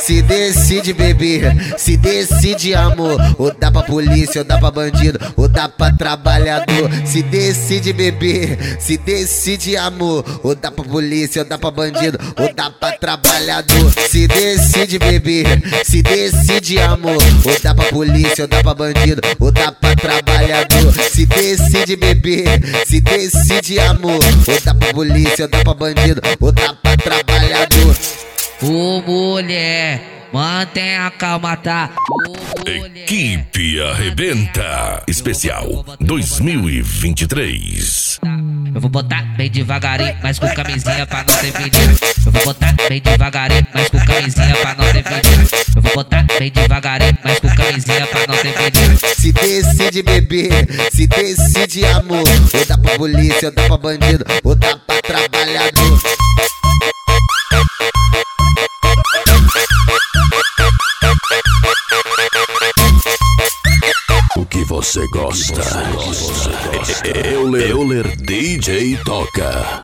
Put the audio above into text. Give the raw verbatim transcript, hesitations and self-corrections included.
Se decide, bebê, se decide, amor. Ou dá pra polícia, ou dá pra bandido, ou dá pra trabalhador. Se decide, bebê, se decide, amor. Ou dá pra polícia, ou dá pra bandido, ou dá pra trabalhador. Se decide, bebê, se decide, amor. Ou dá pra polícia, ou dá pra bandido, ou dá pra trabalhador. Se decide, bebê, se decide, amor. Ou dá pra polícia, ou dá pra bandido, ou dá pra trabalhador. Ô mulher, mantém a calma, tá? Equipe Arrebenta Especial dois mil e vinte e três. Eu vou botar bem devagarinho, mas com camisinha pra não ter pedido. Eu vou botar bem devagarinho, mas com camisinha pra não ter pedido. Eu vou botar bem devagarinho, mas com camisinha pra não ter pedido. Se decide, bebê, se decide, amor. Ou dá pra polícia, ou dá pra bandido, ou dá pra trabalhador. O que você gosta? Euler D J toca.